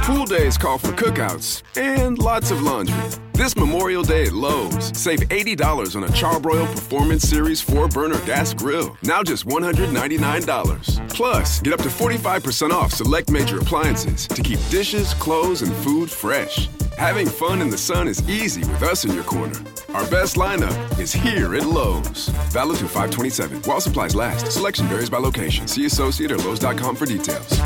Pool days call for cookouts and lots of laundry. This Memorial Day at Lowe's, save $80 on a Charbroil Performance Series 4-burner gas grill, now just $199. Plus, get up to 45% off select major appliances to keep dishes, clothes, and food fresh. Having fun in the sun is easy with us in your corner. Our best lineup is here at Lowe's. Valid through 5/27. While supplies last. Selection varies by location. See associate or Lowe's.com for details.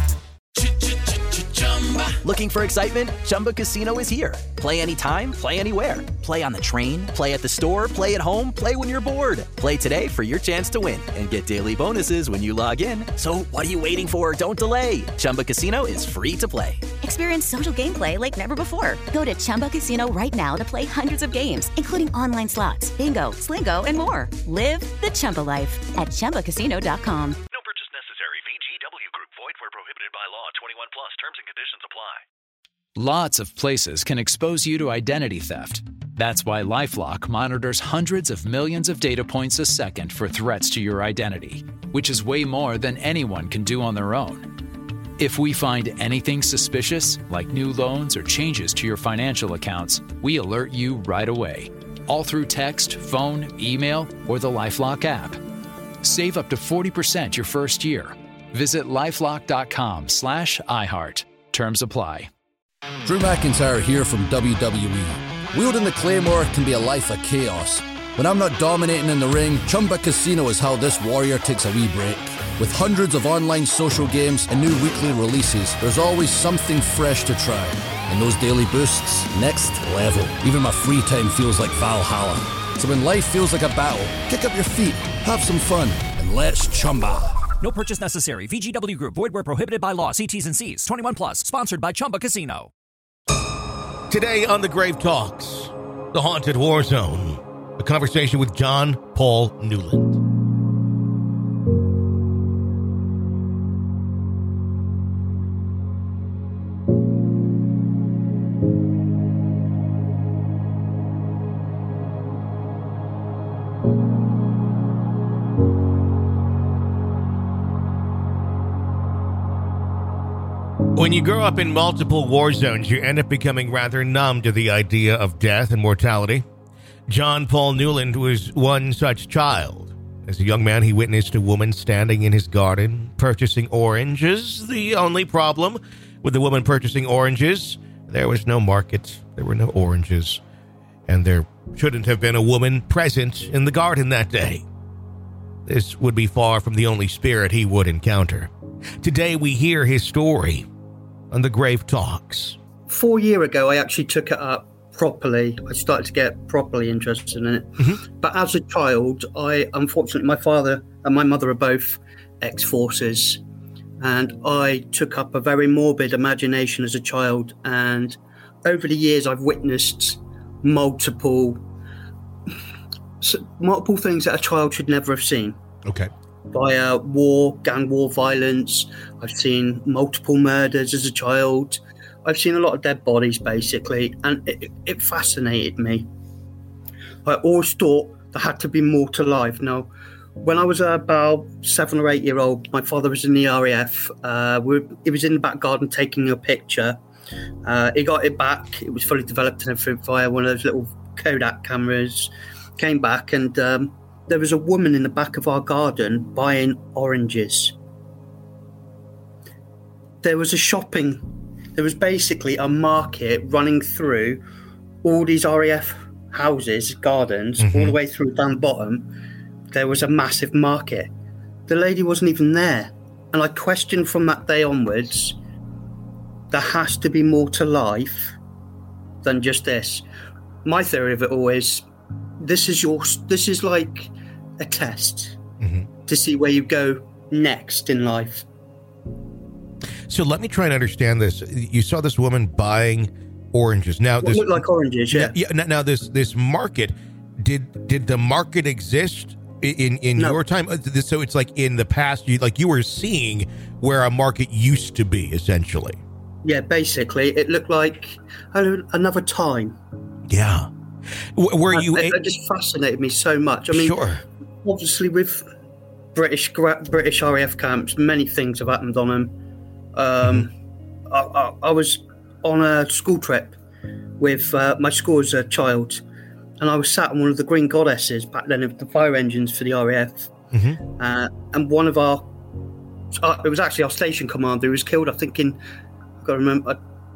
Looking for excitement? Chumba Casino is here. Play anytime, play anywhere. Play on the train, play at the store, play at home, play when you're bored. Play today for your chance to win and get daily bonuses when you log in. So what are you waiting for? Don't delay. Chumba Casino is free to play. Experience social gameplay like never before. Go to Chumba Casino right now to play hundreds of games, including online slots, bingo, Slingo, and more. Live the Chumba life at ChumbaCasino.com. No purchase necessary. VGW Group. Void where prohibited by law. 21 plus. Terms and conditions apply. Lots of places can expose you to identity theft. That's why LifeLock monitors hundreds of millions of data points a second for threats to your identity, which is way more than anyone can do on their own. If we find anything suspicious, like new loans or changes to your financial accounts, we alert you right away, all through text, phone, email, or the LifeLock app. Save up to 40% your first year. Visit lifelock.com/iHeart. Terms apply. Drew McIntyre here from WWE. Wielding the Claymore can be a life of chaos. When I'm not dominating in the ring, Chumba Casino is how this warrior takes a wee break. With hundreds of online social games and new weekly releases, there's always something fresh to try. And those daily boosts, next level. Even my free time feels like Valhalla. So when life feels like a battle, kick up your feet, have some fun, and let's Chumba. No purchase necessary. VGW Group. Void where prohibited by law. See T's and C's. 21 plus. Sponsored by Chumba Casino. Today on The Grave Talks, the Haunted War Zone, a conversation with John Paul Newland. When you grow up in multiple war zones, you end up becoming rather numb to the idea of death and mortality. John Paul Newland was one such child. As a young man, he witnessed a woman standing in his garden, purchasing oranges. The only problem with the woman purchasing oranges, there was no market, there were no oranges, and there shouldn't have been a woman present in the garden that day. This would be far from the only spirit he would encounter. Today, we hear his story on The Grave Talks. 4 years ago, I actually took it up properly. I started to get properly interested in it. Mm-hmm. But as a child, unfortunately, my father and my mother are both ex-forces. And I took up a very morbid imagination as a child. And over the years, I've witnessed multiple things that a child should never have seen. Okay. Via gang war violence. I've seen multiple murders as a child. I've seen a lot of dead bodies, basically, and it fascinated me. I always thought there had to be more to life. Now, when I was about 7 or 8 year old, my father was in the RAF. He was in the back garden taking a picture. He got it back. It was fully developed and everything via one of those little Kodak cameras. Came back and there was a woman in the back of our garden buying oranges. There was basically a market running through all these RAF houses, gardens, mm-hmm. all the way through down the bottom. There was a massive market. The lady wasn't even there. And I questioned from that day onwards, there has to be more to life than just this. My theory of it all is, this is like a test mm-hmm. to see where you go next in life. So let me try and understand this. You saw this woman buying oranges. Now this look like oranges, yeah. Now this market, did the market exist in No. your time? So it's like in the past, you were seeing where a market used to be, essentially. Yeah, basically, it looked like another time. Yeah. It just fascinated me so much. I mean, sure. Obviously, with British RAF camps, many things have happened on them. I was on a school trip with my school as a child, and I was sat on one of the Green Goddesses back then of the fire engines for the RAF, and one of our it was actually our station commander who was killed, I think I've got to remember,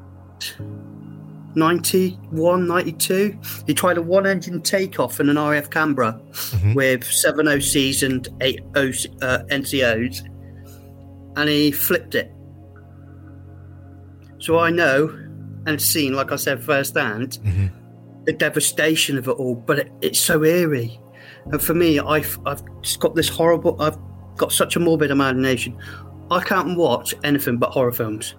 91, 92. He tried a one-engine takeoff in an RAF Canberra with 7 OCs and 8 NCOs, and he flipped it. So I know and seen, like I said, firsthand, the devastation of it all, but it's so eerie. And for me, I've just got this horrible... I've got such a morbid imagination. I can't watch anything but horror films.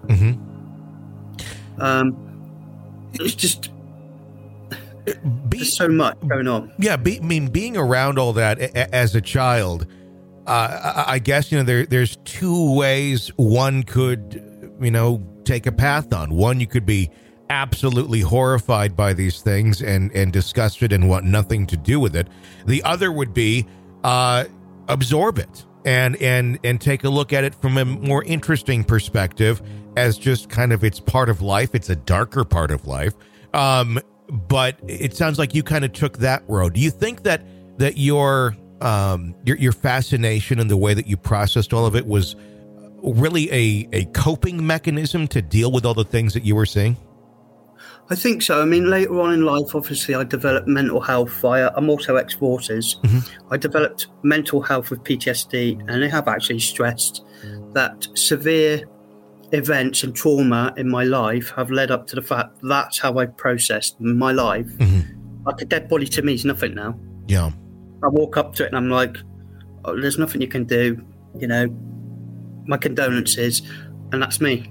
It's just there's so much going on. Yeah, being around all that as a child, I guess there's two ways one could take a path on. One, you could be absolutely horrified by these things and disgusted and want nothing to do with it. The other would be absorb it and take a look at it from a more interesting perspective as just kind of it's part of life. It's a darker part of life. But it sounds like you kind of took that road. Do you think that your fascination and the way that you processed all of it was really a coping mechanism to deal with all the things that you were seeing? I think so. I mean, later on in life, obviously, I developed mental health I'm also ex-forces. I developed mental health with PTSD, and I have actually stressed that severe events and trauma in my life have led up to the fact that's how I processed my life. Like a dead body to me is nothing now. Yeah. I walk up to it and I'm like, oh, there's nothing you can do, my condolences, and that's me.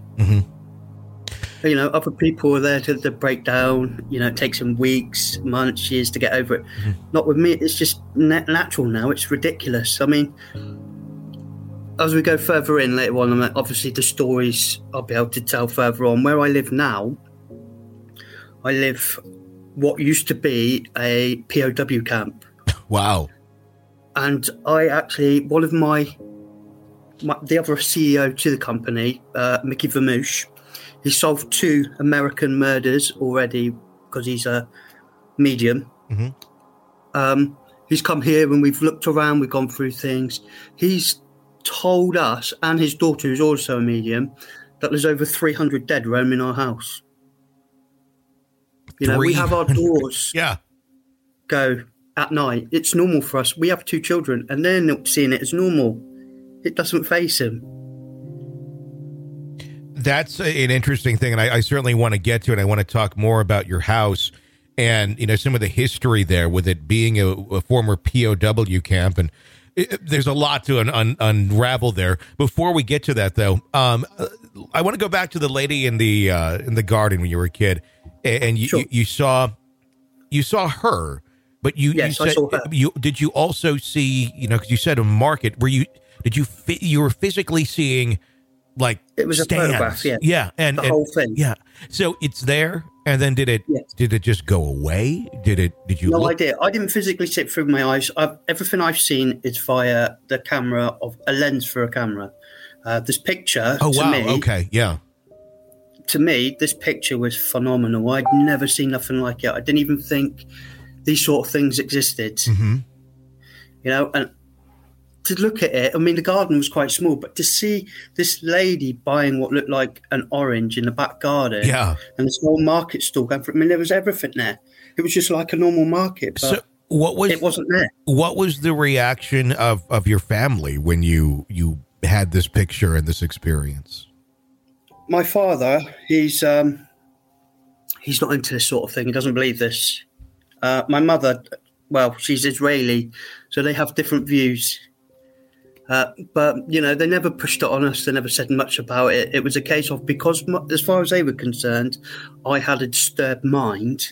Other people are there to break down. It takes them weeks, months, years to get over it. Not with me. It's just natural now. It's ridiculous. I mean, as we go further in later on, obviously the stories I'll be able to tell further on. Where I live now, I live what used to be a POW camp. Wow. And I actually, one of the other CEO to the company, Mickey Vermouche, he solved 2 American murders already because he's a medium. He's come here and we've looked around, we've gone through things. He's told us, and his daughter, who's also a medium, that there's over 300 dead roaming our house. We have our doors go at night. It's normal for us. We have 2 children and they're not seeing it as normal. It doesn't faze them. That's an interesting thing, and I certainly want to get to it. I want to talk more about your house and some of the history there with it being a former POW camp, and there's a lot to unravel there. Before we get to that, though, I want to go back to the lady in the garden when you were a kid, and you saw her, but you said, I saw her. Did you also see because you said a market where you were physically seeing. Like it was stands. A photograph, and the whole thing. Yeah, so it's there, and then did it just go away? Did you? No, look? I did. I didn't physically see it through my eyes. Everything I've seen is via the camera of a lens for a camera. This picture. Oh wow! Me, okay, yeah. To me, this picture was phenomenal. I'd never seen nothing like it. I didn't even think these sort of things existed. And to look at it, I mean, the garden was quite small, but to see this lady buying what looked like an orange in the back garden, and this whole market stall going for it, I mean, there was everything there. It was just like a normal market, but so it wasn't there. What was the reaction of your family when you had this picture and this experience? My father, he's not into this sort of thing. He doesn't believe this. My mother, well, she's Israeli, so they have different views. But, they never pushed it on us. They never said much about it. It was a case of, because as far as they were concerned, I had a disturbed mind,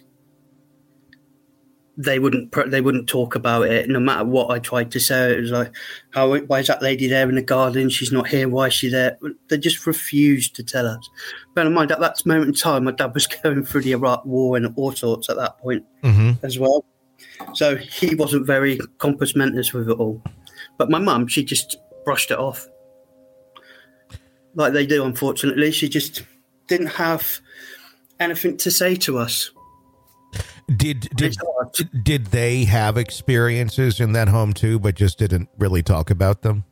they wouldn't talk about it no matter what I tried to say. It was like, why is that lady there in the garden? She's not here. Why is she there? They just refused to tell us. Bear in mind, at that moment in time, my dad was going through the Iraq War and all sorts at that point as well. So he wasn't very compos mentis with it all. But my mum, she just brushed it off. Like they do, unfortunately. She just didn't have anything to say to us. Did they have experiences in that home too, but just didn't really talk about them?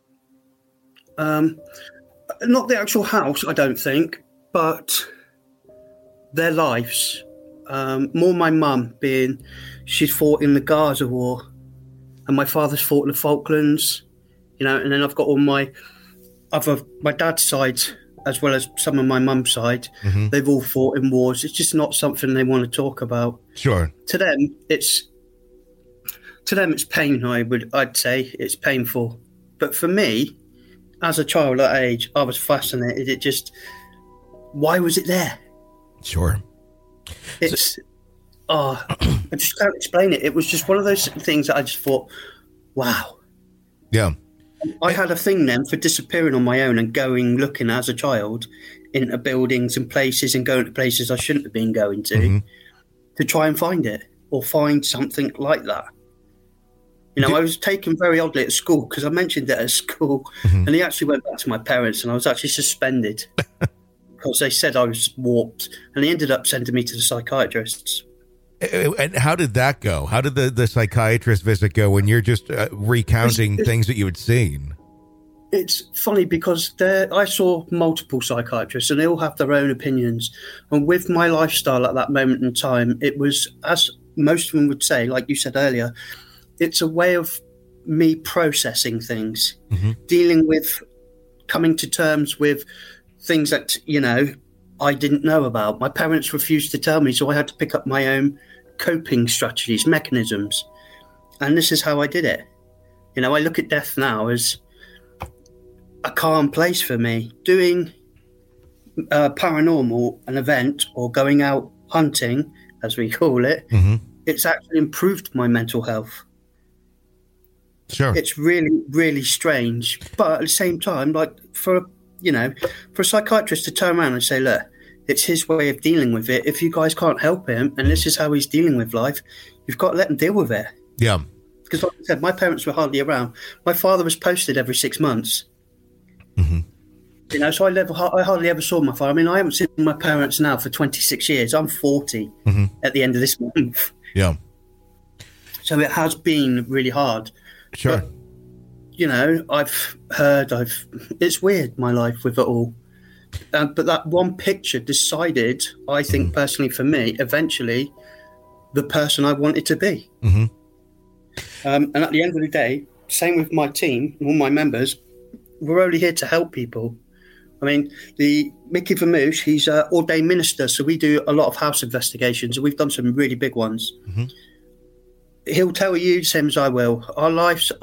Not the actual house, I don't think, but their lives. More my mum being, she'd fought in the Gaza war, and my father's fought in the Falklands, you know, and then I've got all my dad's side as well as some of my mum's side. Mm-hmm. They've all fought in wars. It's just not something they want to talk about. Sure. To them, it's pain. I'd say it's painful. But for me, as a child at that age, I was fascinated. Why was it there? Sure. I just can't explain it. It was just one of those things that I just thought, wow. Yeah. I had a thing then for disappearing on my own and looking as a child into buildings and places and going to places I shouldn't have been going to try and find it or find something like that. You know, I was taken very oddly at school because I mentioned it at school and he actually went back to my parents and I was actually suspended because they said I was warped and they ended up sending me to the psychiatrists. And how did that go? How did the psychiatrist visit go when you're just recounting things that you had seen? It's funny because I saw multiple psychiatrists and they all have their own opinions. And with my lifestyle at that moment in time, it was, as most of them would say, like you said earlier, it's a way of me processing things, dealing with, coming to terms with things that, you know, I didn't know about. My parents refused to tell me, so I had to pick up my own coping strategies, mechanisms. And this is how I did it. You know, I look at death now as a calm place for me. Doing paranormal, an event, or going out hunting, as we call it, it's actually improved my mental health. Sure. It's really, really strange. But at the same time, like for a psychiatrist to turn around and say, look, it's his way of dealing with it. If you guys can't help him and this is how he's dealing with life, you've got to let him deal with it. Yeah. Because like I said, my parents were hardly around. My father was posted every 6 months. You know, so I hardly ever saw my father. I mean, I haven't seen my parents now for 26 years. I'm 40 at the end of this month. Yeah. So it has been really hard. Sure. But, you know, it's weird, my life with it all. But that one picture decided, I think personally for me, eventually, the person I wanted to be. And at the end of the day, same with my team, all my members, we're only here to help people. I mean, the Mickey Vermouche, he's an ordained minister, so we do a lot of house investigations, and we've done some really big ones. He'll tell you the same as I will. Our lives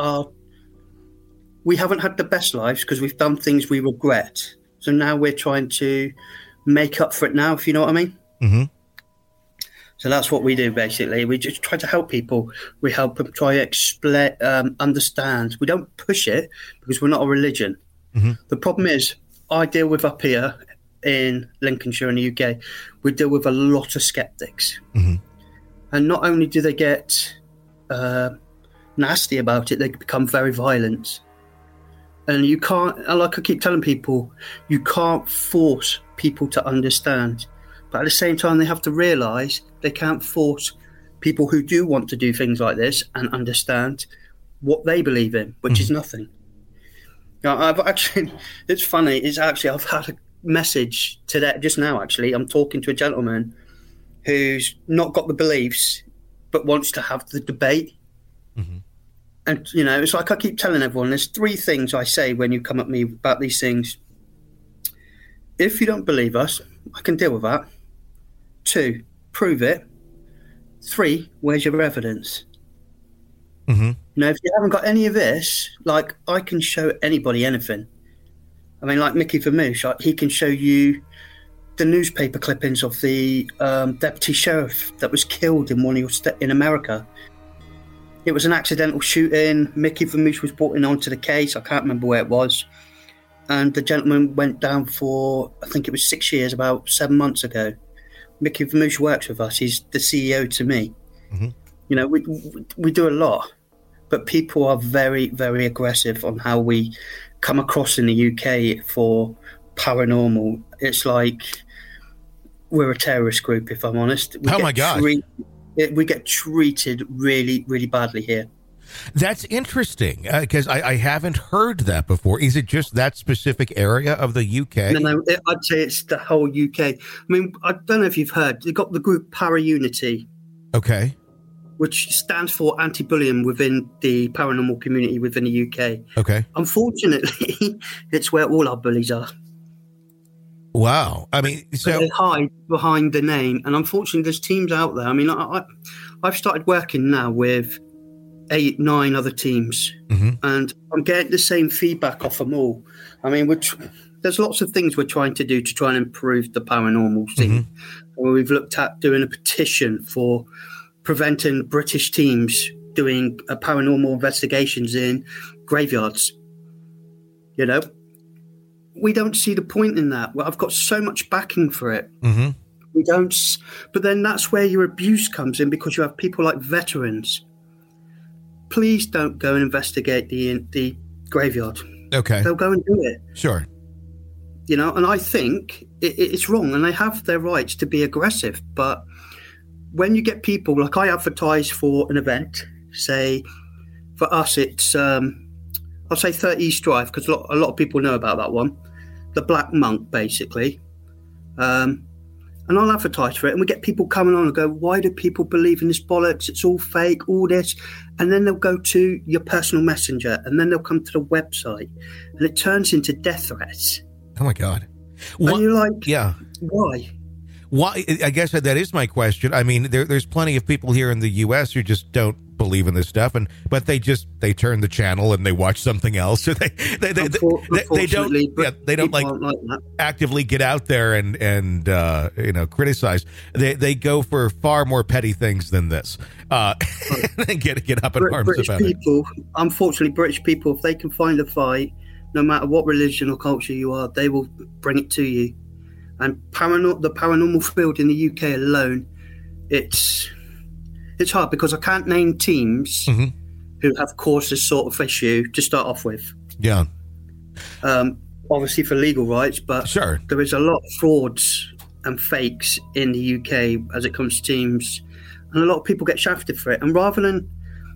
we haven't had the best lives because we've done things we regret. So now we're trying to make up for it now, if you know what I mean. So that's what we do, basically. We just try to help people. We help them try to explain, understand. We don't push it because we're not a religion. The problem is, I deal with up here in Lincolnshire in the UK, we deal with a lot of skeptics. And not only do they get nasty about it, they become very violent. And you can't, like I keep telling people, you can't force people to understand. But at the same time, they have to realise they can't force people who do want to do things like this and understand what they believe in, which is nothing. Now, I've actually, it's funny, I've had a message today, just now actually, I'm talking to a gentleman who's not got the beliefs, but wants to have the debate. And, you know, it's like I keep telling everyone, there's 3 things I say when you come at me about these things. If you don't believe us, I can deal with that. 2, prove it. 3, where's your evidence? You know, if you haven't got any of this, like, I can show anybody anything. I mean, like Mickey Vermouche, he can show you the newspaper clippings of the deputy sheriff that was killed in in America. It was an accidental shooting. Mickey Vermouche was brought in onto the case. I can't remember where it was. And the gentleman went down for, I think it was 6 years, about 7 months ago. Mickey Vermouche works with us. He's the CEO to me. You know, we do a lot. But people are very, very aggressive on how we come across in the UK for paranormal. It's like, we're a terrorist group, if I'm honest. My God. We get treated really, really badly here. That's interesting, because I haven't heard that before. Is it just that specific area of the UK? No, I'd say it's the whole UK. I mean, I don't know if you've heard, they've got the group Para-Unity. Okay. Which stands for anti-bullying within the paranormal community within the UK. Okay. Unfortunately, it's where all our bullies are. Wow. I mean, so they hide behind the name. And unfortunately, there's teams out there. I mean, I've started working now with 8-9 other teams, and I'm getting the same feedback off them all. I mean, there's lots of things we're trying to do to try and improve the paranormal scene. We've looked at doing a petition for preventing British teams doing paranormal investigations in graveyards. You know, we don't see the point in that. Well, I've got so much backing for it. We don't, but then that's where your abuse comes in, because you have people like veterans. Please don't go and investigate the graveyard. Okay. They'll go and do it. Sure. You know, and I think it's wrong, and they have their rights to be aggressive. But when you get people, like I advertise for an event, say, for us it's, I'll say 30 East Drive, because a lot of people know about that one. The Black Monk, basically. And I'll advertise for it, and we get people coming on and go, why do people believe in this bollocks? It's all fake, all this. And then they'll go to your personal messenger, and then they'll come to the website, and it turns into death threats. Oh, my God. And you're like, why? Why? I guess that is my question. I mean, there's plenty of people here in the U.S. who just don't believe in this stuff, but they turn the channel and they watch something else. So they don't like actively get out there and criticize. They go for far more petty things than this. And get up in arms British about people, it. Unfortunately, British people, if they can find a fight, no matter what religion or culture you are, they will bring it to you. And the paranormal field in the UK alone, it's hard, because I can't name teams who have caused this sort of issue to start off with. Yeah. Obviously for legal rights, but sure, there is a lot of frauds and fakes in the UK as it comes to teams, and a lot of people get shafted for it. And rather than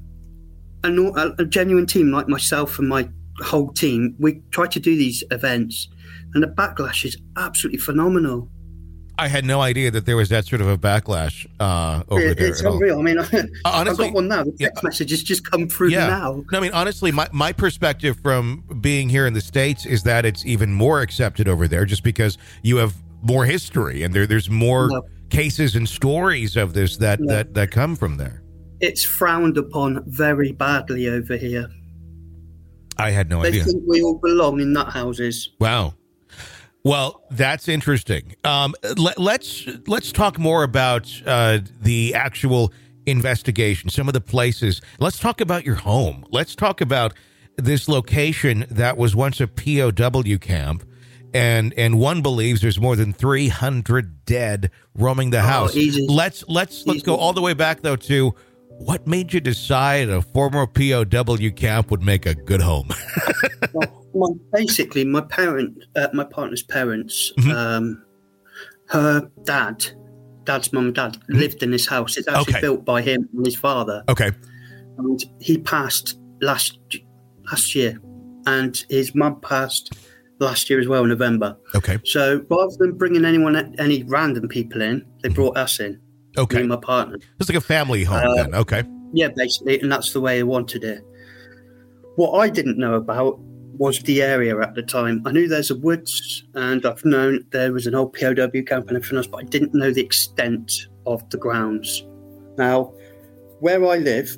a genuine team like myself and my whole team, we try to do these events, and the backlash is absolutely phenomenal. I had no idea that there was that sort of a backlash over there. It's unreal. I mean, honestly, I've got one now. The text messages just come through now. No, I mean, honestly, my perspective from being here in the States is that it's even more accepted over there, just because you have more history and there's more cases and stories of this that come from there. It's frowned upon very badly over here. I had no idea. They think we all belong in nut houses. Wow. Well, that's interesting. Let's talk more about the actual investigation, some of the places. Let's talk about your home. Let's talk about this location that was once a POW camp, and one believes there's more than 300 dead roaming the house. Easy. Let's go all the way back though to what made you decide a former POW camp would make a good home. Basically, my partner's parents, her dad's mum and dad lived in this house. It's actually built by him and his father. Okay. And he passed last year, and his mum passed last year as well, in November. Okay. So rather than bringing any random people in, they brought us in. Okay. Me and my partner. It's like a family home then. Okay. Yeah, basically, and that's the way I wanted it. What I didn't know about was the area at the time. I knew there's a woods, and I've known there was an old POW camp and everything else, but I didn't know the extent of the grounds. Now, where I live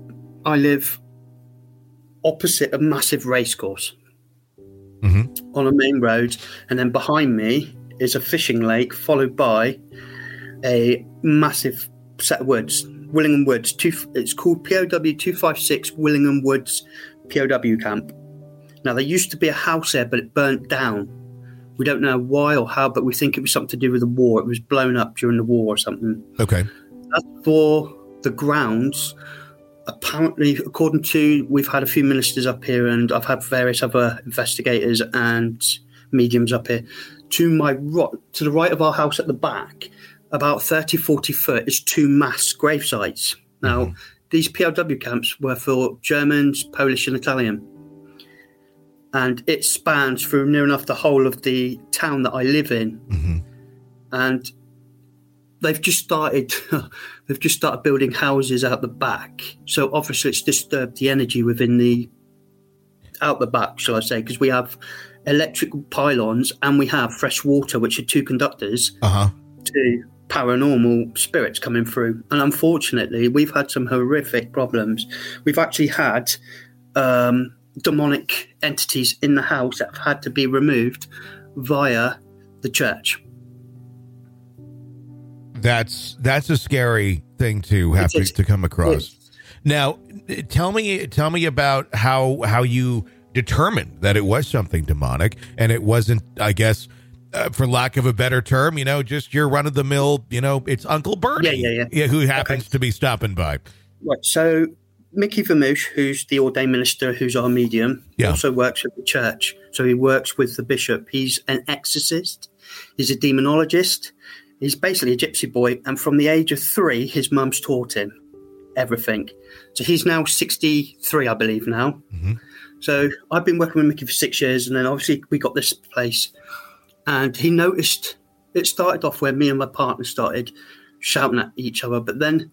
opposite a massive racecourse on a main road, and then behind me is a fishing lake, followed by a massive set of woods, Willingham Woods. It's called POW 256 Willingham Woods POW camp. Now, there used to be a house there, but it burnt down. We don't know why or how, but we think it was something to do with the war. It was blown up during the war or something. Okay. As for the grounds, apparently, according to, we've had a few ministers up here, and I've had various other investigators and mediums up here. To the right of our house at the back, about 30, 40 foot, is 2 mass grave sites. Now, these POW camps were for Germans, Polish and Italian. And it spans through near enough the whole of the town that I live in. Mm-hmm. And they've just started building houses out the back. So obviously it's disturbed the energy within out the back, shall I say, because we have electrical pylons and we have fresh water, which are 2 conductors to paranormal spirits coming through. And unfortunately, we've had some horrific problems. We've actually had demonic entities in the house that have had to be removed via the church. That's a scary thing to have to come across. Now, tell me about how you determined that it was something demonic and it wasn't, I guess, for lack of a better term, just your run of the mill, it's Uncle Bernie, who happens to be stopping by. Right. So Mickey Vermouche, who's the ordained minister, who's our medium, also works with the church. So he works with the bishop. He's an exorcist. He's a demonologist. He's basically a gypsy boy. And from the age of 3, his mum's taught him everything. So he's now 63, I believe now. Mm-hmm. So I've been working with Mickey for 6 years. And then obviously we got this place. And he noticed it started off where me and my partner started shouting at each other. But then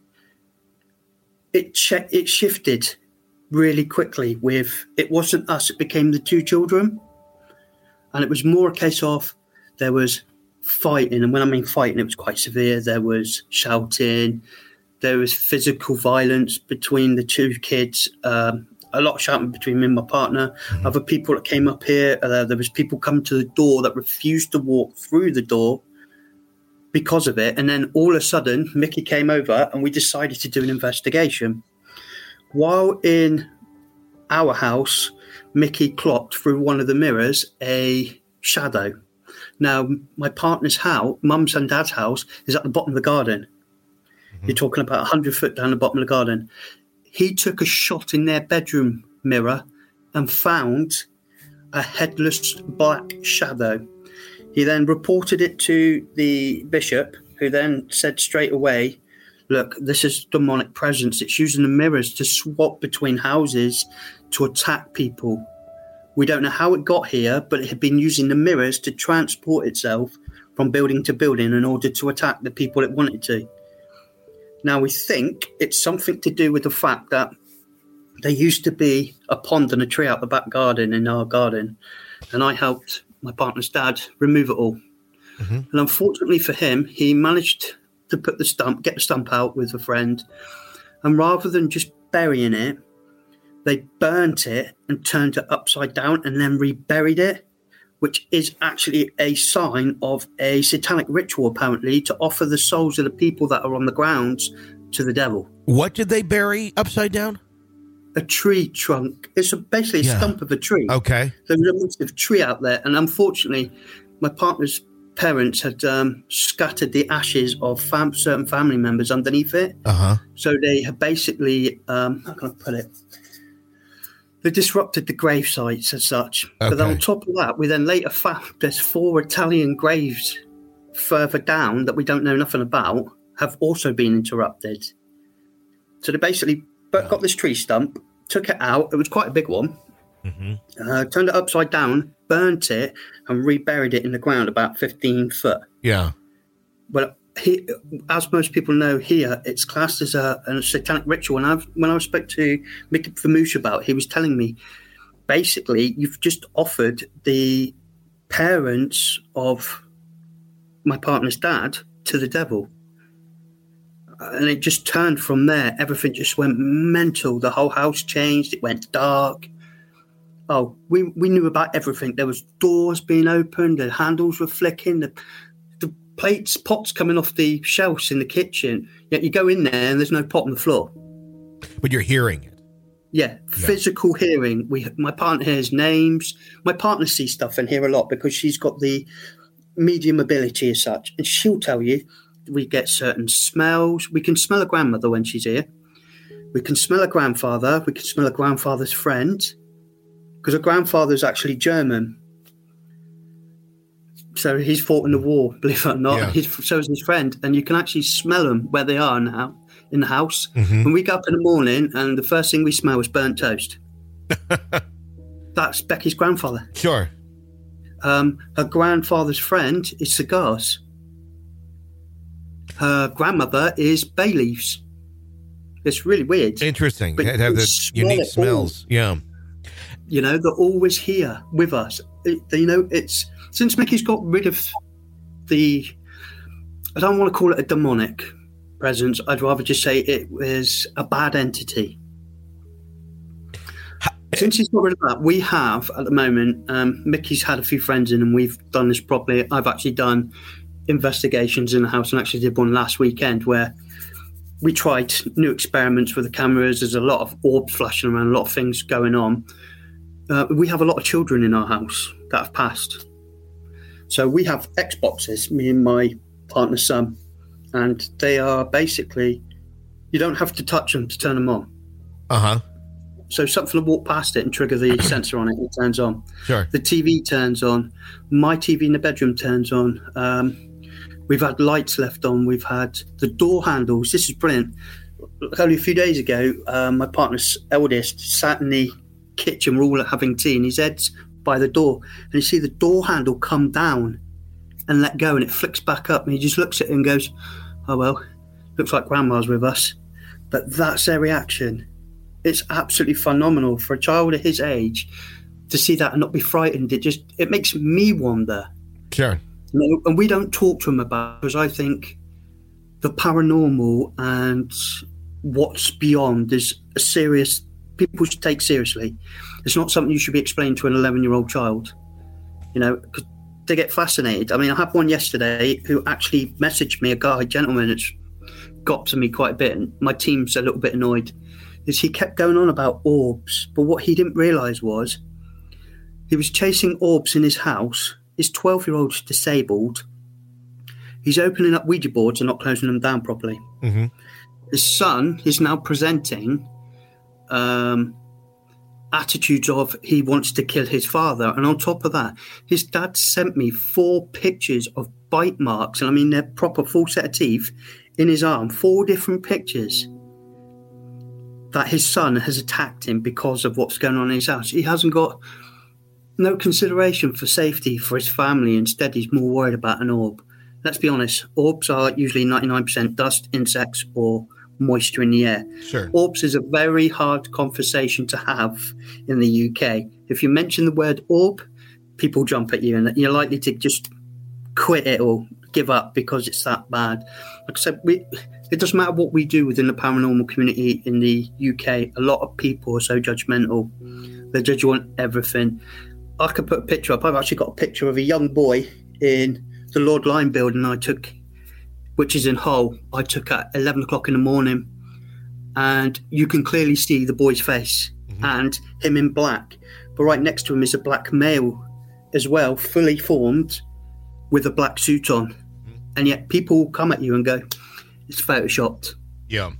it shifted really quickly it wasn't us, it became the 2 children. And it was more a case of there was fighting. And when I mean fighting, it was quite severe. There was shouting. There was physical violence between the 2 kids. A lot of shouting between me and my partner. Mm-hmm. Other people that came up here, there was people coming to the door that refused to walk through the door because of it. And then all of a sudden, Mickey came over and we decided to do an investigation. While in our house, Mickey clocked through one of the mirrors a shadow. Now, my partner's house, mum's and dad's house, is at the bottom of the garden. Mm-hmm. You're talking about 100 foot down the bottom of the garden. He took a shot in their bedroom mirror and found a headless black shadow. He then reported it to the bishop, who then said straight away, look, this is demonic presence. It's using the mirrors to swap between houses to attack people. We don't know how it got here, but it had been using the mirrors to transport itself from building to building in order to attack the people it wanted to. Now, we think it's something to do with the fact that there used to be a pond and a tree out the back garden in our garden, and I helped my partner's dad remove it all. Mm-hmm. And unfortunately for him, he managed to get the stump out with a friend, and rather than just burying it, they burnt it and turned it upside down and then reburied it, which is actually a sign of a satanic ritual, apparently, to offer the souls of the people that are on the grounds to the devil. What did they bury upside down? A tree trunk. It's basically a stump of a tree. Okay. There was a massive tree out there, and unfortunately, my partner's parents had scattered the ashes of certain family members underneath it. Uh-huh. So they had basically, how can I put it? They disrupted the grave sites as such. Okay. But then on top of that, we then later found there's 4 Italian graves further down that we don't know nothing about, have also been interrupted. So they basically got this tree stump, took it out. It was quite a big one. Mm-hmm. Turned it upside down, burnt it, and reburied it in the ground about 15 foot. Yeah. Well, as most people know here, it's classed as a satanic ritual. And when I spoke to Mickey Vermouche about it, he was telling me, basically, you've just offered the parents of my partner's dad to the devil. And it just turned from there. Everything just went mental. The whole house changed. It went dark. Oh, we knew about everything. There was doors being opened. The handles were flicking. The plates, pots coming off the shelves in the kitchen. Yet you go in there and there's no pot on the floor. But you're hearing it. Yeah, physical hearing. My partner hears names. My partner sees stuff and hear a lot because she's got the medium ability as such. And she'll tell you, we get certain smells. We can smell a grandmother when she's here. We can smell a grandfather. We can smell a grandfather's friend because a grandfather's actually German. So he's fought in the war, believe it or not. Yeah. So is his friend. And you can actually smell them where they are now in the house. When we go up in the morning and the first thing we smell is burnt toast. That's Becky's grandfather. Sure. Her grandfather's friend is cigars. Her grandmother is bay leaves. It's really weird. Interesting. But Have the unique smells. Yeah. You know, they're always here with us. It's since Mickey's got rid of I don't want to call it a demonic presence. I'd rather just say it was a bad entity. Since he's got rid of that, we have, at the moment, Mickey's had a few friends in and we've done this properly. I've actually done investigations in the house and actually did one last weekend where we tried new experiments with the cameras. There's a lot of orbs flashing around, a lot of things going on. We have a lot of children in our house that have passed. So we have Xboxes, me and my partner's son, and they are basically, you don't have to touch them to turn them on. Uh-huh. So something will walk past it and trigger the sensor on it, it turns on. Sure. The TV turns on. My TV in the bedroom turns on. We've had lights left on. We've had the door handles. This is brilliant. Only a few days ago, my partner's eldest sat in the kitchen. We're all having tea, and his head's by the door. And you see the door handle come down and let go, and it flicks back up. And he just looks at it and goes, oh, well, looks like Grandma's with us. But that's their reaction. It's absolutely phenomenal for a child of his age to see that and not be frightened. It makes me wonder. Sure. And we don't talk to him about it because I think the paranormal and what's beyond is a serious, people should take seriously. It's not something you should be explaining to an 11-year-old child, because they get fascinated. I mean, I had one yesterday who actually messaged me, a gentleman that's got to me quite a bit, and my team's a little bit annoyed, is he kept going on about orbs. But what he didn't realise was he was chasing orbs in his house. His 12-year-old's disabled. He's opening up Ouija boards and not closing them down properly. Mm-hmm. His son is now presenting attitudes of he wants to kill his father. And on top of that, his dad sent me 4 pictures of bite marks. And I mean, they're proper full set of teeth in his arm. 4 different pictures that his son has attacked him because of what's going on in his house. He hasn't got no consideration for safety for his family. Instead, he's more worried about an orb. Let's be honest, orbs are usually 99% dust, insects, or moisture in the air. Sure. Orbs is a very hard conversation to have in the UK. If you mention the word orb, people jump at you and you're likely to just quit it or give up because it's that bad. Like I said, it doesn't matter what we do within the paranormal community in the UK. A lot of people are so judgmental. They judge you on everything. I could put a picture up. I've actually got a picture of a young boy in the Lord Lyon building I took, which is in Hull. I took at 11 o'clock in the morning, and you can clearly see the boy's face and him in black. But right next to him is a black male as well, fully formed with a black suit on. And yet people come at you and go, it's photoshopped. Yeah.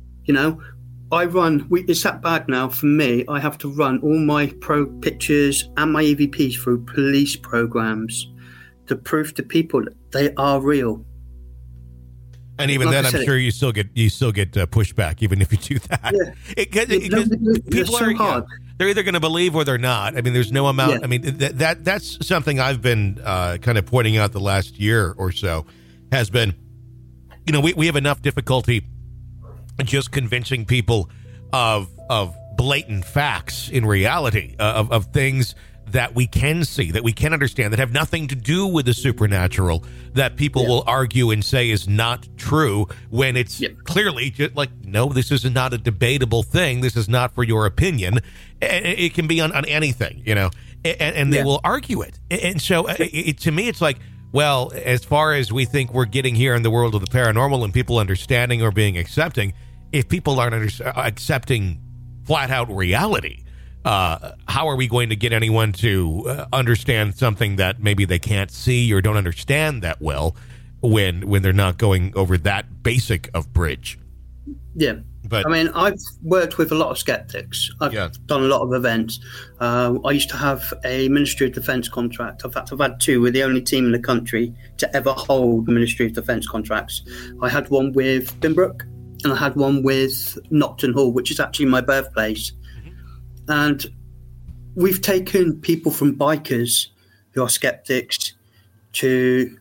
It's that bad now for me. I have to run all my pro pictures and my EVPs through police programs to prove to people that they are real. And even then, I'm sure you still get pushback, even if you do that. Yeah. People are hard. They're either going to believe or they're not. I mean, there's no amount. Yeah. I mean, that's something I've been kind of pointing out the last year or so. Has been, we have enough difficulty just convincing people of blatant facts in reality, of things that we can see, that we can understand, that have nothing to do with the supernatural, that people will argue and say is not true when it's clearly just like, no, this is not a debatable thing. This is not for your opinion. It can be on anything, and they will argue it. And so to me, it's like, well, as far as we think we're getting here in the world of the paranormal and people understanding or being accepting, if people aren't accepting flat out reality, how are we going to get anyone to understand something that maybe they can't see or don't understand that well when they're not going over that basic of bridge? Yeah. But I mean, I've worked with a lot of skeptics. I've done a lot of events. I used to have a Ministry of Defence contract. In fact, I've had two. We're the only team in the country to ever hold Ministry of Defence contracts. I had one with Binbrook, and I had one with Nocton Hall, which is actually my birthplace. And we've taken people from bikers who are skeptics to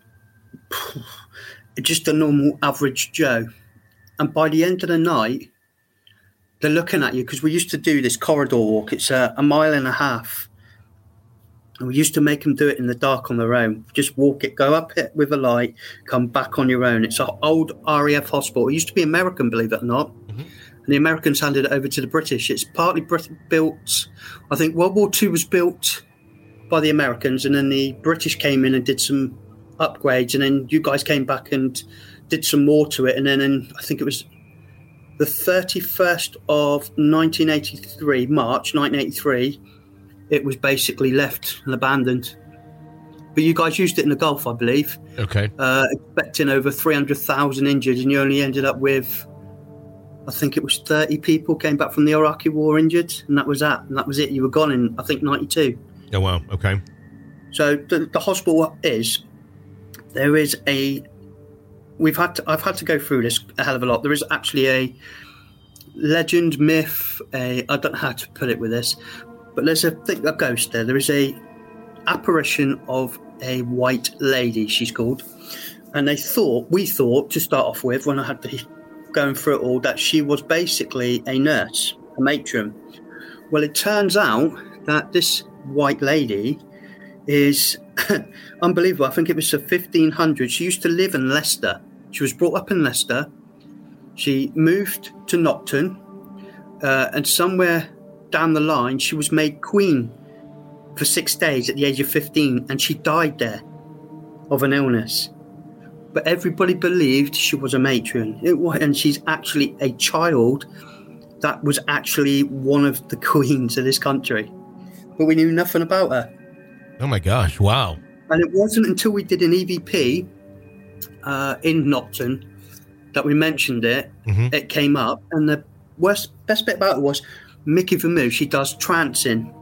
just a normal average Joe. And by the end of the night, they're looking at you, because we used to do this corridor walk. It's a mile and a half. And we used to make them do it in the dark on their own. Just walk it, go up it with a light, come back on your own. It's an old RAF hospital. It used to be American, believe it or not. And the Americans handed it over to the British. It's partly built, I think World War II was built by the Americans, and then the British came in and did some upgrades, and then you guys came back and did some more to it. And then I think it was the 31st of 1983, March 1983, it was basically left and abandoned. But you guys used it in the Gulf, I believe. Okay. Expecting over 300,000 injured, and you only ended up with, I think it was 30 people came back from the Iraqi war injured, and that was that. And that was it. You were gone in, I think, 92. Oh, wow. Okay. So the hospital is, there is a, I've had to go through this a hell of a lot. There is actually a legend, myth, I don't know how to put it with this, but there's a ghost there. There is a apparition of a white lady, she's called. And we thought to start off with, when I had to going through it all, that she was basically a nurse, a matron. Well, it turns out that this white lady is unbelievable. I think it was the 1500s. She used to live in Leicester. She was brought up in Leicester. She moved to Nocton, and somewhere down the line, she was made queen for 6 days at the age of 15, and she died there of an illness. But everybody believed she was a matron, and she's actually a child that was actually one of the queens of this country. But we knew nothing about her. Oh my gosh! Wow. And it wasn't until we did an EVP in Nocton that we mentioned it. It came up, and the best bit about it was Mickey Vermouth. She does trancing.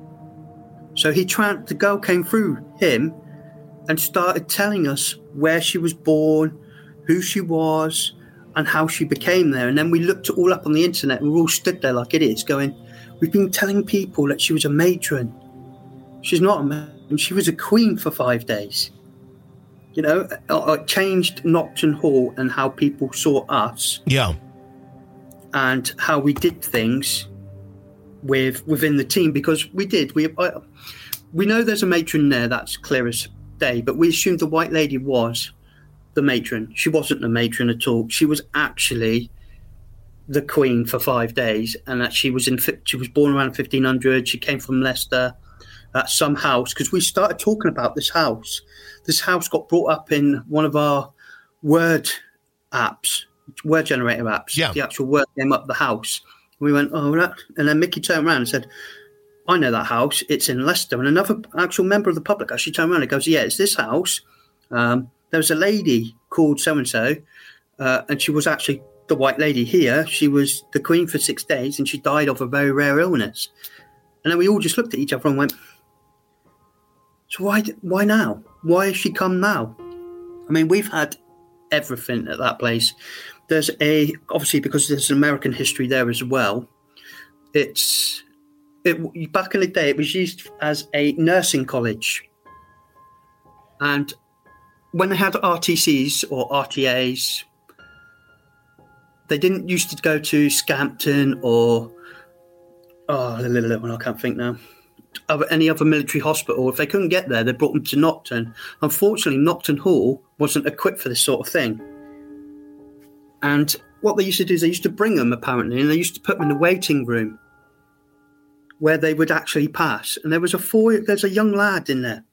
So the girl came through him and started telling us where she was born, who she was, and how she became there. And then we looked it all up on the internet, and we all stood there like idiots going, we've been telling people that she was a matron. She's not a matron. She was a queen for 5 days. You know, it changed Nocton Hall and how people saw us. Yeah. And how we did things within the team, because we did. We know there's a matron there, that's clear as day, but we assumed the white lady was the matron. She wasn't the matron at all. She was actually the queen for 5 days, and that she was born around 1500. She came from Leicester at some house, because we started talking about this house. This house got brought up in one of our word generator apps. Yeah. The actual word came up the house. We went, oh, that. And then Mickey turned around and said, I know that house. It's in Leicester. And another actual member of the public actually turned around and goes, yeah, it's this house. There was a lady called so-and-so, and she was actually the white lady here. She was the queen for 6 days, and she died of a very rare illness. And then we all just looked at each other and went, so why now? Why has she come now? I mean, we've had everything at that place. There's obviously, because there's American history there as well. Back in the day, it was used as a nursing college. And when they had RTCs or RTAs, they didn't used to go to Scampton or, I can't think now, any other military hospital. If they couldn't get there, they brought them to Nocton. Unfortunately, Nocton Hall wasn't equipped for this sort of thing. And what they used to do is they used to bring them, apparently, and they used to put them in the waiting room where they would actually pass. And there's a young lad in there.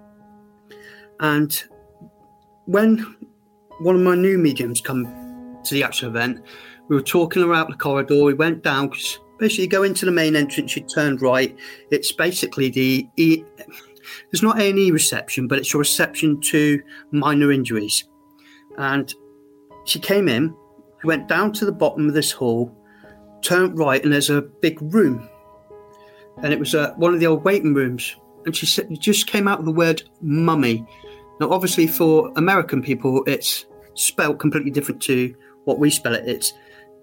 And when one of my new mediums come to the actual event, we were talking around the corridor. We went down, because basically you go into the main entrance, you turn right. It's basically there's not A&E reception, but it's a reception to minor injuries. And she came in, We went down to the bottom of this hall, turned right, and there's a big room. And it was one of the old waiting rooms. And she said, it just came out with the word mummy. Now, obviously, for American people, it's spelled completely different to what we spell it. It's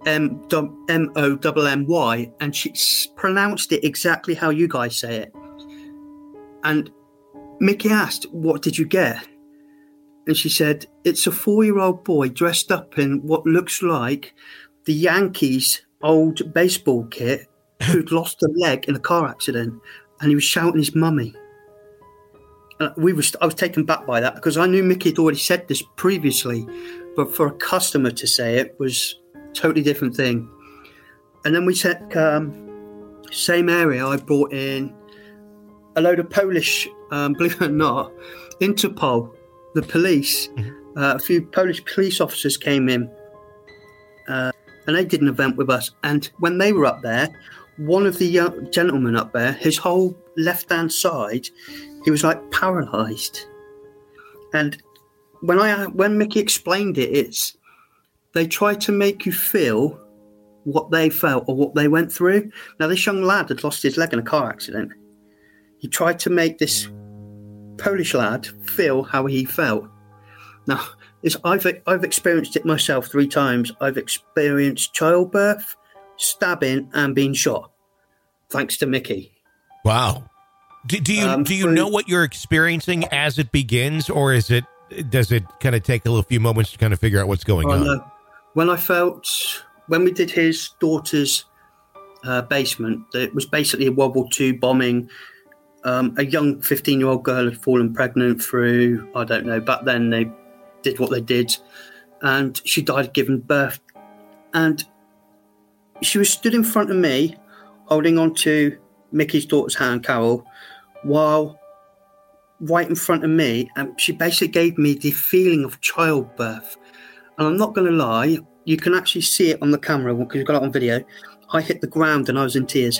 M-O-M-M-Y, and she pronounced it exactly how you guys say it. And Mickey asked, what did you get? And she said, it's a 4-year-old boy dressed up in what looks like the Yankees' old baseball kit who'd lost a leg in a car accident, and he was shouting his mummy. And I was taken back by that because I knew Mickey had already said this previously, but for a customer to say it was a totally different thing. And then we said, same area, I brought in a load of Polish, believe it or not, Interpol, the police, a few Polish police officers came in, and they did an event with us. And when they were up there, one of the young gentlemen up there, his whole left-hand side, he was like paralysed. And when Mickey explained it, they try to make you feel what they felt or what they went through. Now, this young lad had lost his leg in a car accident. He tried to make this Polish lad feel how he felt. Now, I've experienced it myself 3 times. I've experienced childbirth, stabbing, and being shot, thanks to Mickey. Wow. Do you know what you're experiencing as it begins, or does it kind of take a few moments to kind of figure out what's going on? No. When we did his daughter's basement, it was basically a World War II bombing. A young 15-year-old girl had fallen pregnant through, I don't know, back then they did what they did, and she died giving birth. And she was stood in front of me, holding on to Mickey's daughter's hand, Carol, while right in front of me, and she basically gave me the feeling of childbirth. And I'm not going to lie, you can actually see it on the camera because you've got it on video. I hit the ground and I was in tears.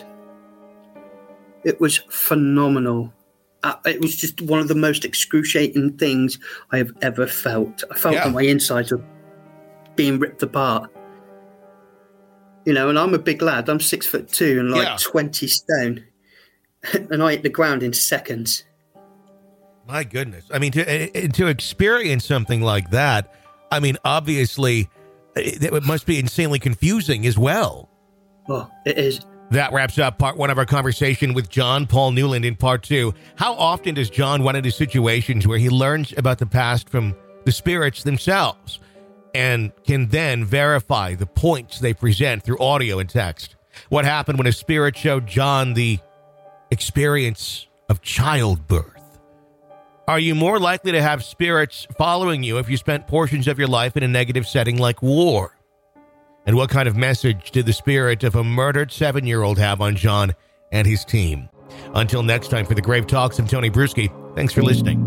It was phenomenal. It was just one of the most excruciating things I have ever felt. I felt on my insides of being ripped apart. And I'm a big lad. I'm 6'2" and 20 stone. And I hit the ground in seconds. My goodness. I mean, to experience something like that, I mean, obviously, it must be insanely confusing as well. Oh, it is. That wraps up part 1 of our conversation with John Paul Newland. In part 2, how often does John run into situations where he learns about the past from the spirits themselves and can then verify the points they present through audio and text? What happened when a spirit showed John the experience of childbirth? Are you more likely to have spirits following you if you spent portions of your life in a negative setting like war? And what kind of message did the spirit of a murdered 7-year-old have on John and his team? Until next time, for the Grave Talks, I'm Tony Bruschi. Thanks for listening.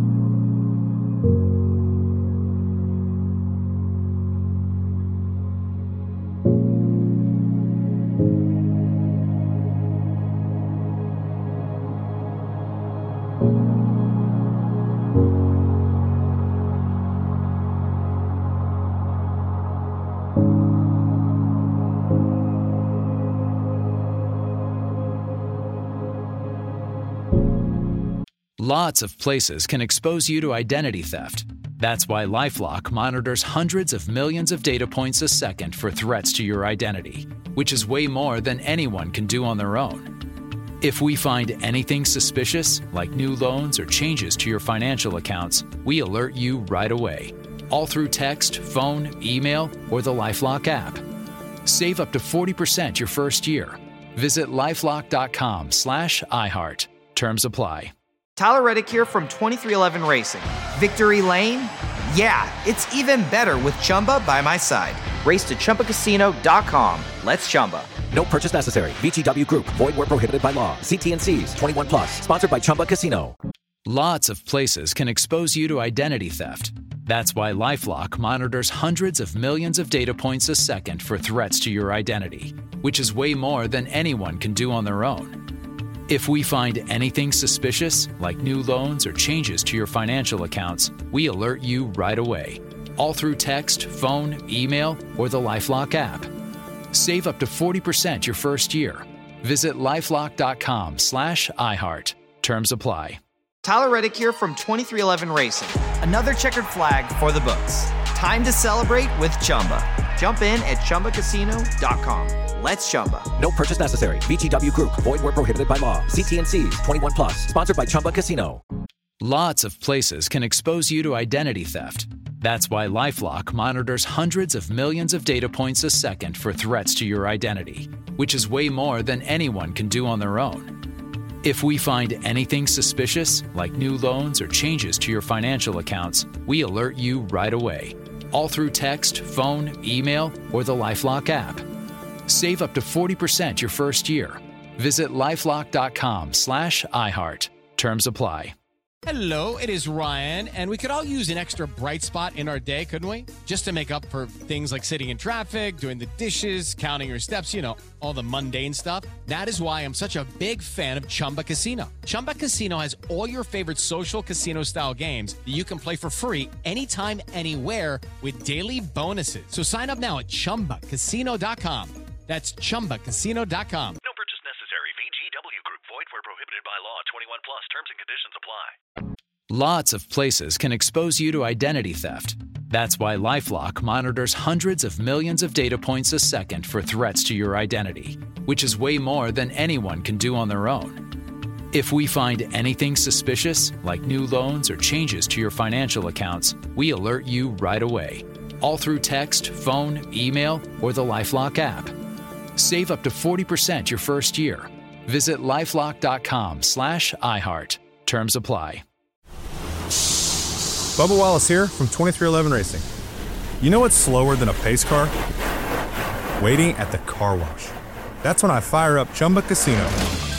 Lots of places can expose you to identity theft. That's why LifeLock monitors hundreds of millions of data points a second for threats to your identity, which is way more than anyone can do on their own. If we find anything suspicious, like new loans or changes to your financial accounts, we alert you right away, all through text, phone, email, or the LifeLock app. Save up to 40% your first year. Visit LifeLock.com/iHeart. Terms apply. Tyler Reddick here from 2311 Racing. Victory Lane? Yeah, it's even better with Chumba by my side. Race to ChumbaCasino.com. Let's Chumba. No purchase necessary. VGW Group. Void where prohibited by law. See T&Cs. 21+. Sponsored by Chumba Casino. Lots of places can expose you to identity theft. That's why LifeLock monitors hundreds of millions of data points a second for threats to your identity, which is way more than anyone can do on their own. If we find anything suspicious, like new loans or changes to your financial accounts, we alert you right away, all through text, phone, email, or the LifeLock app. Save up to 40% your first year. Visit lifelock.com/iHeart. Terms apply. Tyler Reddick here from 2311 Racing. Another checkered flag for the books. Time to celebrate with Chumba. Jump in at ChumbaCasino.com. Let's Chumba. No purchase necessary. VGW Group. Void where prohibited by law. See T&Cs. 21 plus. Sponsored by Chumba Casino. Lots of places can expose you to identity theft. That's why LifeLock monitors hundreds of millions of data points a second for threats to your identity, which is way more than anyone can do on their own. If we find anything suspicious, like new loans or changes to your financial accounts, we alert you right away, all through text, phone, email, or the LifeLock app. Save up to 40% your first year. Visit lifelock.com/iHeart. Terms apply. Hello, it is Ryan, and we could all use an extra bright spot in our day, couldn't we? Just to make up for things like sitting in traffic, doing the dishes, counting your steps, all the mundane stuff. That is why I'm such a big fan of Chumba Casino. Chumba Casino has all your favorite social casino-style games that you can play for free anytime, anywhere with daily bonuses. So sign up now at ChumbaCasino.com. That's ChumbaCasino.com. No purchase necessary. VGW Group. Void where prohibited by law. 21 plus. Terms and conditions apply. Lots of places can expose you to identity theft. That's why LifeLock monitors hundreds of millions of data points a second for threats to your identity, which is way more than anyone can do on their own. If we find anything suspicious, like new loans or changes to your financial accounts, we alert you right away, all through text, phone, email, or the LifeLock app. Save up to 40% your first year. Visit lifelock.com/iHeart. Terms apply. Bubba Wallace here from 2311 Racing. You know what's slower than a pace car? Waiting at the car wash. That's when I fire up Chumba Casino.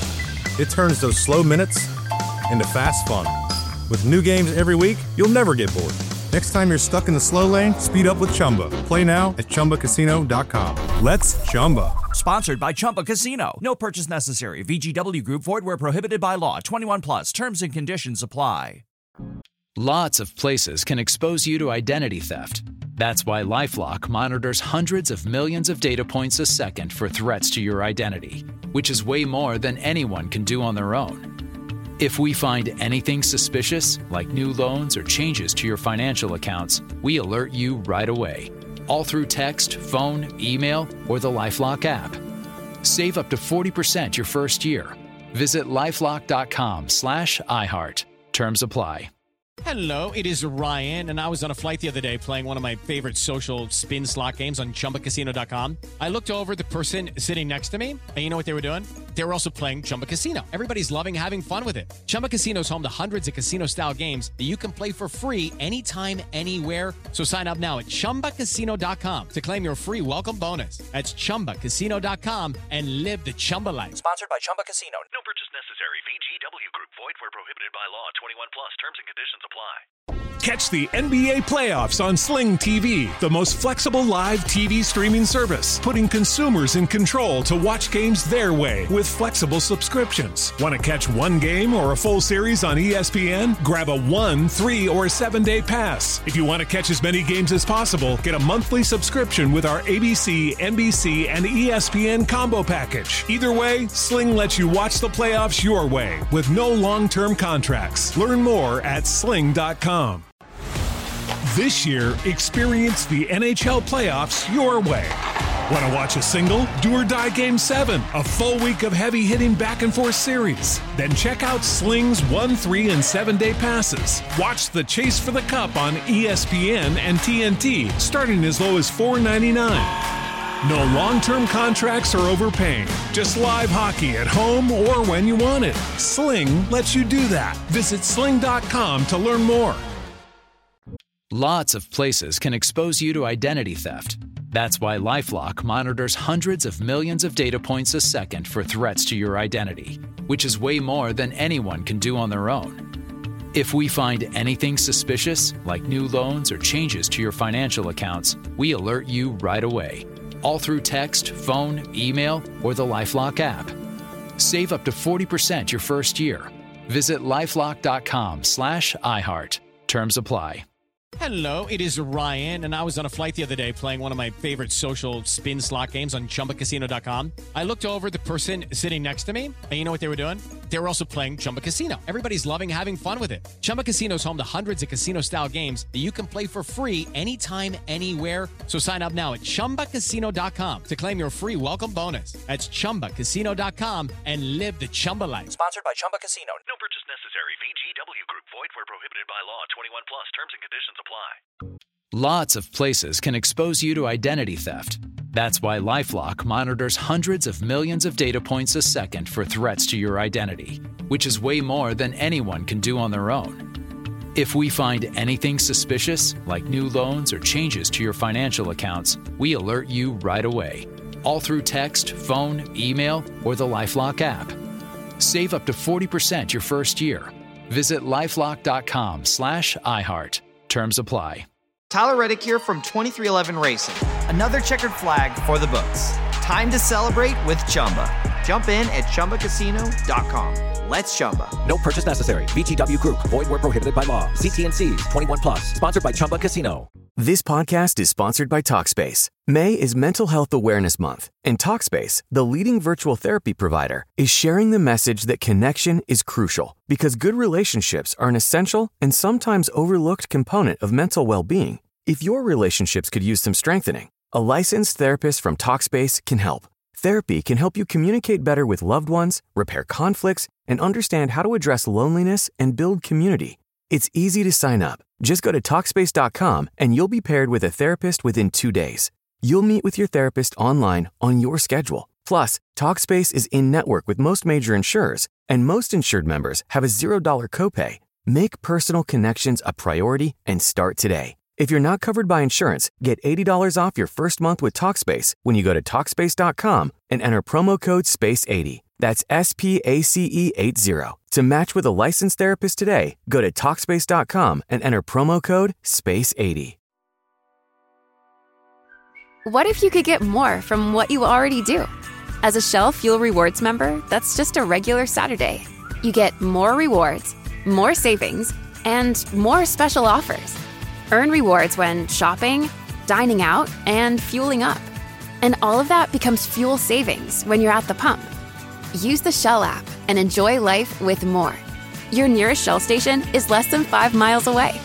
It turns those slow minutes into fast fun. With new games every week, you'll never get bored. Next time you're stuck in the slow lane, speed up with Chumba. Play now at ChumbaCasino.com. Let's Chumba. Sponsored by Chumba Casino. No purchase necessary. VGW Group. Void where prohibited by law. 21 plus. Terms and conditions apply. Lots of places can expose you to identity theft. That's why LifeLock monitors hundreds of millions of data points a second for threats to your identity, which is way more than anyone can do on their own. If we find anything suspicious, like new loans or changes to your financial accounts, we alert you right away, all through text, phone, email, or the LifeLock app. Save up to 40% your first year. Visit lifelock.com/iHeart. Terms apply. Hello, it is Ryan, and I was on a flight the other day playing one of my favorite social spin slot games on ChumbaCasino.com. I looked over at the person sitting next to me, and you know what they were doing? They were also playing Chumba Casino. Everybody's loving having fun with it. Chumba Casino is home to hundreds of casino-style games that you can play for free anytime, anywhere. So sign up now at ChumbaCasino.com to claim your free welcome bonus. That's ChumbaCasino.com and live the Chumba life. Sponsored by Chumba Casino. No purchase necessary. VGW Group. Void where prohibited by law. 21 plus. Terms and conditions apply. Catch the NBA playoffs on Sling TV, the most flexible live TV streaming service, putting consumers in control to watch games their way with flexible subscriptions. Want to catch one game or a full series on ESPN? Grab a 1, 3, or 7-day pass. If you want to catch as many games as possible, get a monthly subscription with our ABC, NBC, and ESPN combo package. Either way, Sling lets you watch the playoffs your way with no long-term contracts. Learn more at sling.com. This year, experience the NHL playoffs your way. Want to watch a single? Do or die Game 7, a full week of heavy-hitting back-and-forth series. Then check out Sling's 1, 3, and 7-day passes. Watch the Chase for the Cup on ESPN and TNT, starting as low as $4.99. No long-term contracts or overpaying. Just live hockey at home or when you want it. Sling lets you do that. Visit sling.com to learn more. Lots of places can expose you to identity theft. That's why LifeLock monitors hundreds of millions of data points a second for threats to your identity, which is way more than anyone can do on their own. If we find anything suspicious, like new loans or changes to your financial accounts, we alert you right away, all through text, phone, email, or the LifeLock app. Save up to 40% your first year. Visit lifelock.com/iHeart. Terms apply. Hello, it is Ryan, and I was on a flight the other day playing one of my favorite social spin slot games on ChumbaCasino.com. I looked over the person sitting next to me, and you know what they were doing? They were also playing Chumba Casino. Everybody's loving having fun with it. Chumba Casino is home to hundreds of casino-style games that you can play for free anytime, anywhere. So sign up now at ChumbaCasino.com to claim your free welcome bonus. That's ChumbaCasino.com and live the Chumba life. Sponsored by Chumba Casino. No purchase necessary. VGW Group. Void where prohibited by law. 21 plus. Terms and conditions apply. Lots of places can expose you to identity theft. That's why LifeLock monitors hundreds of millions of data points a second for threats to your identity, which is way more than anyone can do on their own. If we find anything suspicious, like new loans or changes to your financial accounts, we alert you right away, all through text, phone, email, or the LifeLock app. Save up to 40% your first year. Visit LifeLock.com/iHeart. Terms apply. Tyler Reddick here from 2311 Racing. Another checkered flag for the books. Time to celebrate with Chumba. Jump in at ChumbaCasino.com. Let's Chumba. No purchase necessary. VGW Group. Void where prohibited by law. See T&Cs. 21 plus. Sponsored by Chumba Casino. This podcast is sponsored by Talkspace. May is Mental Health Awareness Month, and Talkspace, the leading virtual therapy provider, is sharing the message that connection is crucial because good relationships are an essential and sometimes overlooked component of mental well-being. If your relationships could use some strengthening, a licensed therapist from Talkspace can help. Therapy can help you communicate better with loved ones, repair conflicts, and understand how to address loneliness and build community. It's easy to sign up. Just go to Talkspace.com and you'll be paired with a therapist within 2 days. You'll meet with your therapist online on your schedule. Plus, Talkspace is in-network with most major insurers, and most insured members have a $0 copay. Make personal connections a priority and start today. If you're not covered by insurance, get $80 off your first month with Talkspace when you go to Talkspace.com and enter promo code SPACE80. That's SPACE80. To match with a licensed therapist today, go to Talkspace.com and enter promo code SPACE80. What if you could get more from what you already do? As a Shell Fuel Rewards member, that's just a regular Saturday. You get more rewards, more savings, and more special offers. Earn rewards when shopping, dining out, and fueling up. And all of that becomes fuel savings when you're at the pump. Use the Shell app and enjoy life with more. Your nearest Shell station is less than 5 miles away.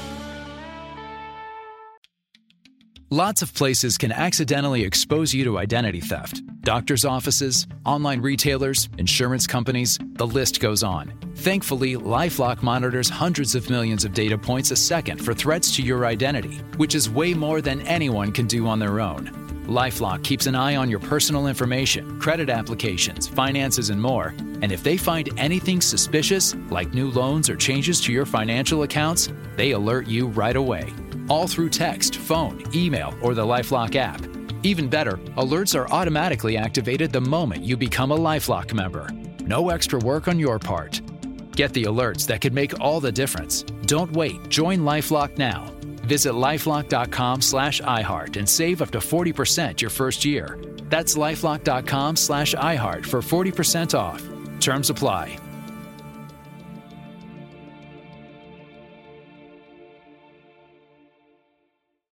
Lots of places can accidentally expose you to identity theft. Doctors' offices, online retailers, insurance companies, the list goes on. Thankfully, LifeLock monitors hundreds of millions of data points a second for threats to your identity, which is way more than anyone can do on their own. LifeLock keeps an eye on your personal information, credit applications, finances, and more. And if they find anything suspicious, like new loans or changes to your financial accounts, they alert you right away. All through text, phone, email, or the LifeLock app. Even better, alerts are automatically activated the moment you become a LifeLock member. No extra work on your part. Get the alerts that could make all the difference. Don't wait. Join LifeLock now. Visit LifeLock.com/iHeart and save up to 40% your first year. That's LifeLock.com/iHeart for 40% off. Terms apply.